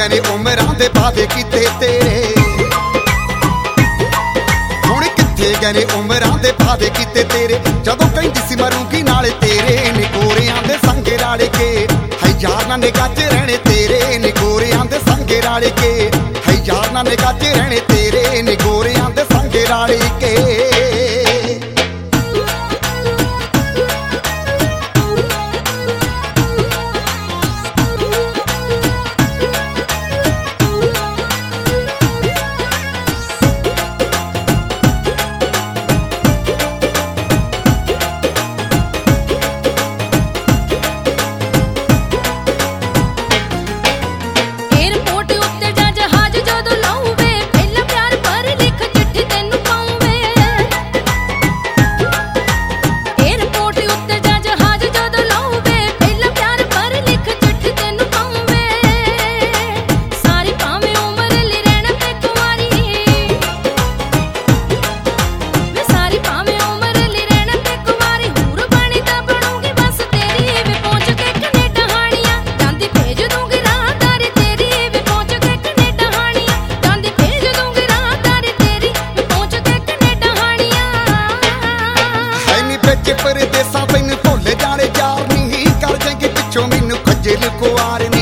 ने उमरां दे वादे कीते तेरे, हुण कित्थे गए ने उमरां दे वादे कीते तेरे। जदों कहंदी सी मरूंगी नाल तेरे, नी गोरियां दे संगे रल के है यार ना निगाह च रहने तेरे, नी गोरियां दे संगे रल के है यार ना निगाह च रहने तेरे, नी गोरियां दे संगे रल के। परदेसा तैनू भुल जाने यार नी, कर जाएंगे पिछों मैनू खज्जल खुआर नी।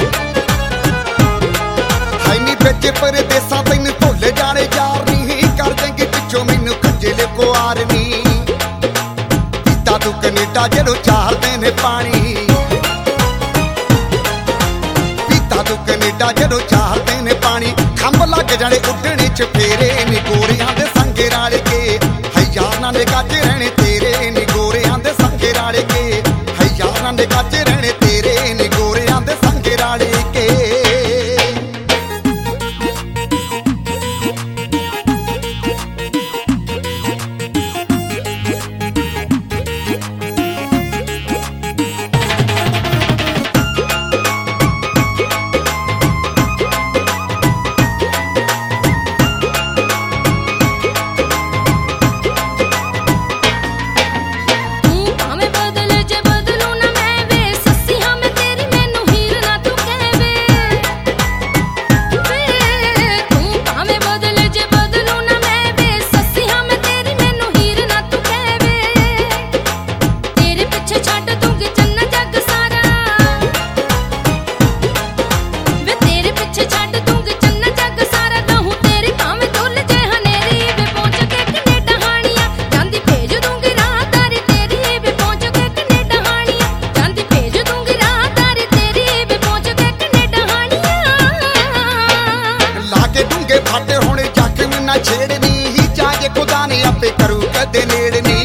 हाय नी बिच परदेसा तैनू भुल जाने यार नी, कर जाएंगे पिछों मैनू खज्जल खुआर नी। पीता तू कनेडा जदों चाहदे ने पानी, पीता तू कनेडा जदों चाहदे ने पानी। खंभ लग जाने उड्डने च फेरे, नी गोरियां दे संगे रल के है यार ना निगाह च रहने तेरे, नी गोरियां दे संगे रल के है यार ना निगाह च रहने तेरे, नी गोरियां दे संगे रल के। फाटे हुण जख्म ना छेड़नी, ही चाहे खुदा ने आपे करू कदे नेड़नी।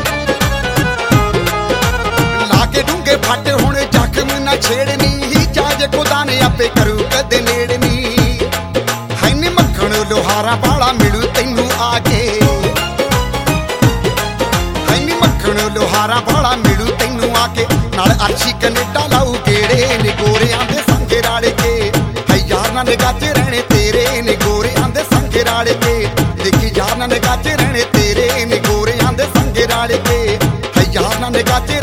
लाके डूंगे फाटे हुण जख्म ना छेड़नी, ही चाहे खुदा ने आपे करू कदे नेड़नी। है नी मक्खण लोहारा वाला मिलू तैनू आके, है नी मक्खण लोहारा वाला मिलू तैनू आके। नाल अर्शी कनेडा लाऊ गेड़े, नी गोरियां दे संगे रल के है यार ना निगाह च रहने तेरे, नी गोरियां दे संगे रल के। देखी यार ना निगाह च रहने तेरे, नी गोरियां दे संगे रल के है यार ना निगाह च